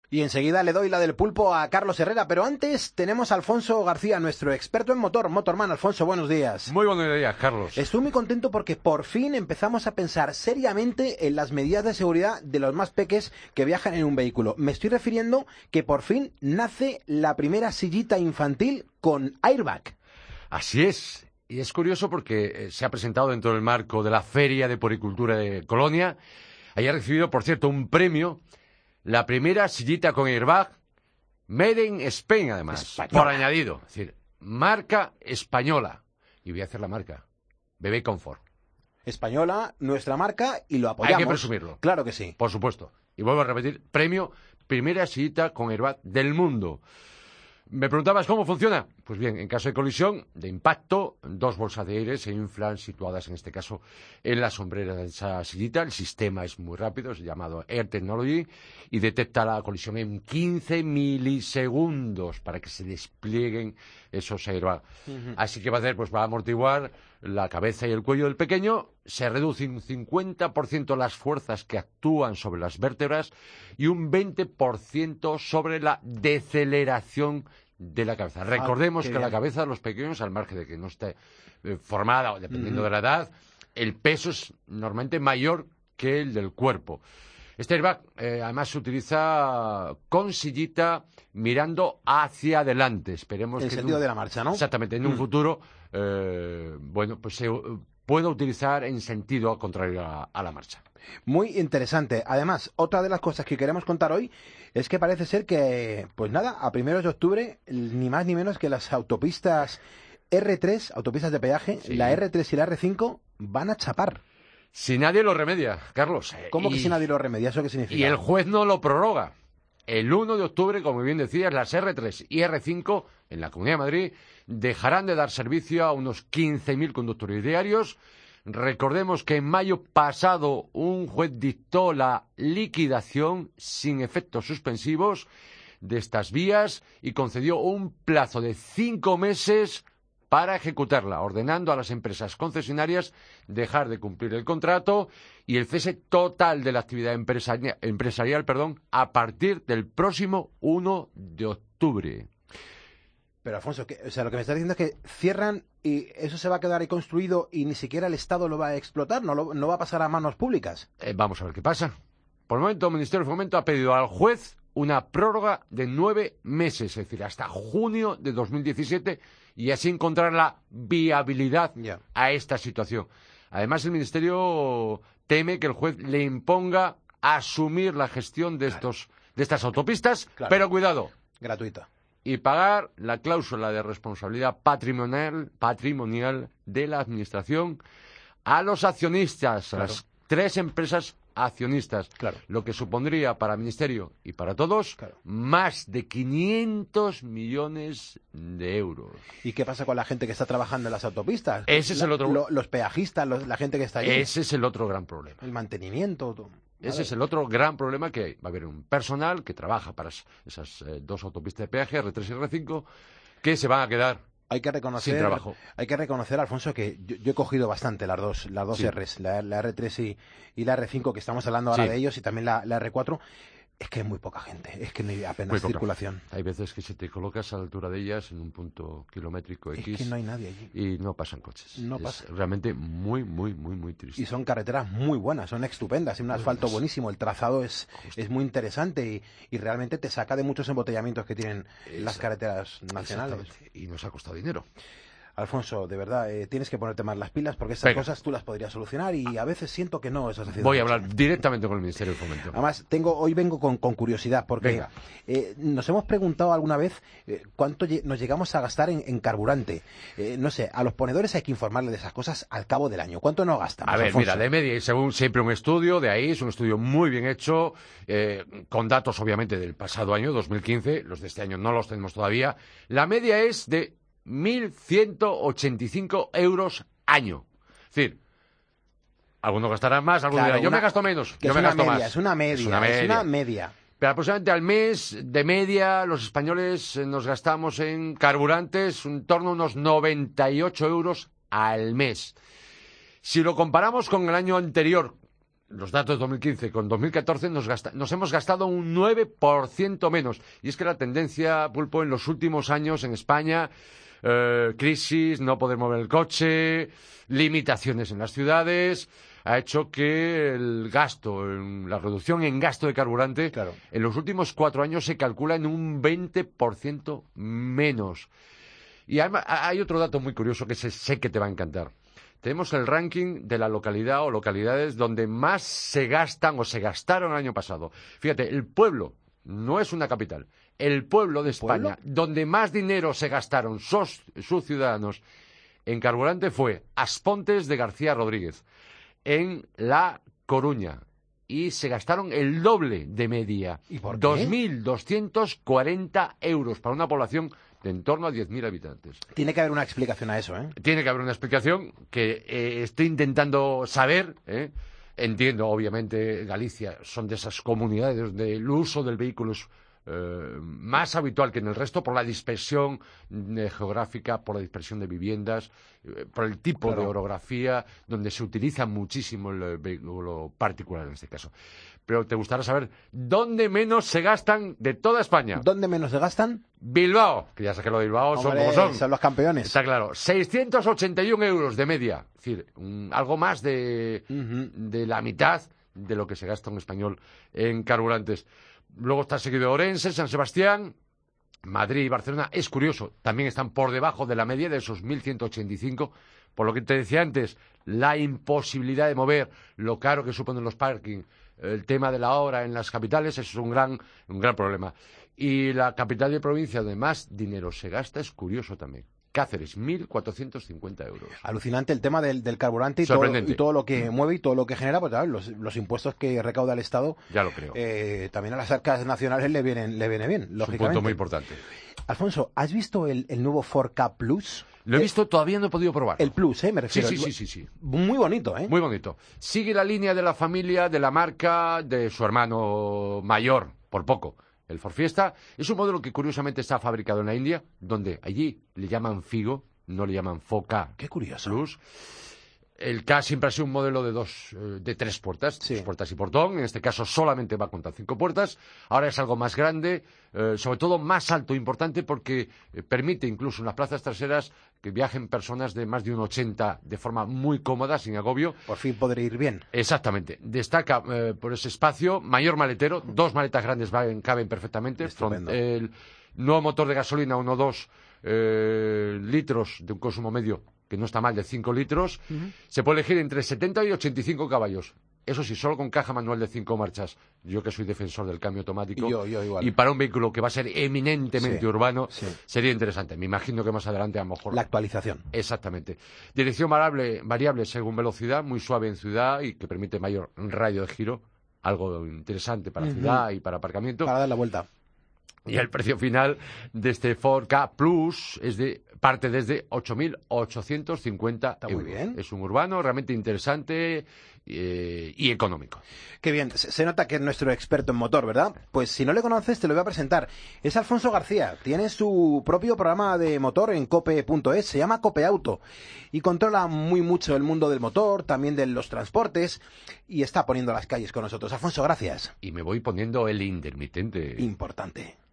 Y enseguida le doy la del pulpo a Carlos Herrera, pero antes tenemos a Alfonso García, nuestro experto en motor, Motorman. Alfonso, buenos días. Muy buenos días, Carlos. Estoy muy contento porque por fin empezamos a pensar seriamente en las medidas de seguridad de los más peques que viajan en un vehículo. Me estoy refiriendo que por fin nace la primera sillita infantil con airbag. Así es. Y es curioso porque se ha presentado dentro del marco de la Feria de Poricultura de Colonia. Ahí ha recibido, por cierto, un premio. La primera sillita con airbag, made in Spain, además, Española. por añadido. Es decir, marca española. Y voy a hacer la marca. Bebé Confort. Española, nuestra marca, y lo apoyamos. Hay que presumirlo. Claro que sí. Por supuesto. Y vuelvo a repetir, premio, primera sillita con airbag del mundo. ¿Me preguntabas cómo funciona? Pues bien, en caso de colisión, de impacto, dos bolsas de aire se inflan, situadas en este caso en las sombreras de esa sillita. El sistema es muy rápido, es llamado Air Technology, y detecta la colisión en 15 milisegundos para que se desplieguen esos airbags. Así que va a amortiguar la cabeza y el cuello del pequeño. Se reduce un 50% las fuerzas que actúan sobre las vértebras y un 20% sobre la deceleración de la cabeza. Recordemos que la cabeza de los pequeños, al margen de que no esté formada, dependiendo de la edad, el peso es normalmente mayor que el del cuerpo. Este airbag, además, se utiliza con sillita mirando hacia adelante. Esperemos el que sentido de la marcha, ¿no? Exactamente. En un futuro, pues se pueda utilizar en sentido contrario a la marcha. Muy interesante. Además, otra de las cosas que queremos contar hoy es que parece ser que, pues nada, a primeros de octubre, ni más ni menos que las autopistas R3, autopistas de peaje, Sí. la R3 y la R5 van a chapar. Si nadie lo remedia, Carlos. ¿Cómo que si nadie lo remedia? ¿Eso qué significa? Y el juez no lo prorroga. El 1 de octubre, como bien decías, las R3 y R5 en la Comunidad de Madrid dejarán de dar servicio a unos 15.000 conductores diarios. Recordemos que en mayo pasado un juez dictó la liquidación sin efectos suspensivos de estas vías y concedió un plazo de 5 meses para ejecutarla, ordenando a las empresas concesionarias dejar de cumplir el contrato y el cese total de la actividad empresarial, a partir del próximo 1 de octubre. Pero, Alfonso, lo que me estás diciendo es que cierran y eso se va a quedar ahí construido y ni siquiera el Estado lo va a explotar, no va a pasar a manos públicas. Vamos a ver qué pasa. Por el momento, el Ministerio de Fomento ha pedido al juez una prórroga de 9 meses, es decir, hasta junio de 2017, y así encontrar la viabilidad a esta situación. Además, el Ministerio teme que el juez le imponga asumir la gestión de estas autopistas, pero cuidado. Gratuita. Y pagar la cláusula de responsabilidad patrimonial de la Administración a los accionistas, a las 3 empresas accionistas, lo que supondría para el Ministerio y para todos más de 500 millones de euros. ¿Y qué pasa con la gente que está trabajando en las autopistas? Ese es el otro... los peajistas, la gente que está allí. Ese es el otro gran problema. El mantenimiento. Ese es el otro gran problema, que va a haber un personal que trabaja para esas 2 autopistas de peaje, R3 y R5, que se van a quedar hay que reconocer, sin trabajo. Hay que reconocer, Alfonso, que yo he cogido bastante las dos Rs, la R3 y la R5, que estamos hablando ahora de ellos, y también la R4. Es que hay muy poca gente, es que no hay apenas circulación. Hay veces que si te colocas a la altura de ellas, en un punto kilométrico X... Es que no hay nadie allí. Y no pasan coches. Pasa. Realmente muy, muy, muy, muy triste. Y son carreteras muy buenas, son estupendas, hay un asfalto buenísimo, el trazado es muy interesante y realmente te saca de muchos embotellamientos que tienen las carreteras nacionales. Y nos ha costado dinero. Alfonso, de verdad, tienes que ponerte más las pilas porque estas cosas tú las podrías solucionar y a veces siento que no estás haciendo. Voy a hablar directamente con el Ministerio de Fomento. Además, hoy vengo con curiosidad porque nos hemos preguntado alguna vez cuánto nos llegamos a gastar en carburante. No sé, a los ponedores hay que informarles de esas cosas al cabo del año. ¿Cuánto nos gastamos, A ver, Alfonso? mira, de media, y según siempre un estudio, de ahí es un estudio muy bien hecho, con datos obviamente del pasado año, 2015, los de este año no los tenemos todavía. La media es de 1.185 euros año. Es decir, algunos gastarán más, algunos dirán, yo me gasto menos, yo me gasto más. Es una media. Pero aproximadamente al mes, de media, los españoles nos gastamos en carburantes en torno a unos 98 euros al mes. Si lo comparamos con el año anterior, los datos de 2015 con 2014 nos hemos gastado un 9% menos. Y es que la tendencia, Pulpo, en los últimos años en España, crisis, no poder mover el coche, limitaciones en las ciudades, ha hecho que el gasto, la reducción en gasto de carburante, claro, en los últimos 4 años se calcula en un 20% menos. Y hay otro dato muy curioso que sé que te va a encantar. Tenemos el ranking de la localidad o localidades donde más se gastan o se gastaron el año pasado. Fíjate, el pueblo no es una capital. El pueblo de España, donde más dinero se gastaron sus ciudadanos en carburante fue Aspontes de García Rodríguez, en La Coruña. Y se gastaron el doble de media. ¿Y por qué? 2.240 euros para una población de en torno a 10.000 habitantes. Tiene que haber una explicación a eso, ¿eh? Tiene que haber una explicación que estoy intentando saber. Entiendo, obviamente, Galicia son de esas comunidades donde el uso del vehículo es más habitual que en el resto por la dispersión geográfica, por la dispersión de viviendas, por el tipo de orografía, donde se utiliza muchísimo el vehículo particular en este caso. Pero te gustará saber dónde menos se gastan de toda España. ¿Dónde menos se gastan? Bilbao, que ya sé que los de Bilbao son como son. Son los campeones. Está claro. 681 euros de media. Es decir, algo más de la mitad de lo que se gasta un español en carburantes. Luego está seguido Orense, San Sebastián, Madrid y Barcelona. Es curioso, también están por debajo de la media de esos 1.185. Por lo que te decía antes, la imposibilidad de mover, lo caro que suponen los parking, el tema de la hora en las capitales, eso es un gran problema. Y la capital de provincia donde más dinero se gasta es curioso también. Cáceres, 1.450 euros. Alucinante el tema del carburante y todo lo que mueve y todo lo que genera, pues claro, los impuestos que recauda el Estado. Ya lo creo. También a las arcas nacionales le viene bien, lógicamente. Es un punto muy importante. Alfonso, ¿has visto el nuevo 4K Plus? Lo he visto, todavía no he podido probarlo. El Plus, me refiero. Sí. Muy bonito, ¿eh? Muy bonito. Sigue la línea de la familia, de la marca, de su hermano mayor, por poco. El Ford Fiesta es un modelo que curiosamente está fabricado en la India, donde allí le llaman Figo, no le llaman 4K. Qué curioso. Plus. El K siempre ha sido un modelo de 3 puertas, 3 puertas y portón. En este caso solamente va a contar 5 puertas. Ahora es algo más grande, sobre todo más alto, importante porque permite incluso en las plazas traseras que viajen personas de más de un 80 de forma muy cómoda, sin agobio. Por fin podré ir bien. Exactamente. Destaca por ese espacio, mayor maletero, 2 maletas grandes caben perfectamente. El nuevo motor de gasolina 1.2 litros de un consumo medio, que no está mal, de 5 litros. Se puede elegir entre 70 y 85 caballos. Eso sí, solo con caja manual de 5 marchas. Yo que soy defensor del cambio automático. Yo igual. Y para un vehículo que va a ser eminentemente urbano, sería interesante. Me imagino que más adelante a lo mejor... La actualización. Exactamente. Dirección variable según velocidad, muy suave en ciudad y que permite mayor radio de giro. Algo interesante para ciudad y para aparcamiento. Para dar la vuelta. Y el precio final de este 4K Plus parte desde 8.850 euros. Muy bien. Es un urbano realmente interesante y económico. Qué bien. Se nota que es nuestro experto en motor, ¿verdad? Pues si no le conoces, te lo voy a presentar. Es Alfonso García. Tiene su propio programa de motor en cope.es. Se llama Cope Auto. Y controla muy mucho el mundo del motor, también de los transportes. Y está poniendo las calles con nosotros. Alfonso, gracias. Y me voy poniendo el intermitente. Importante.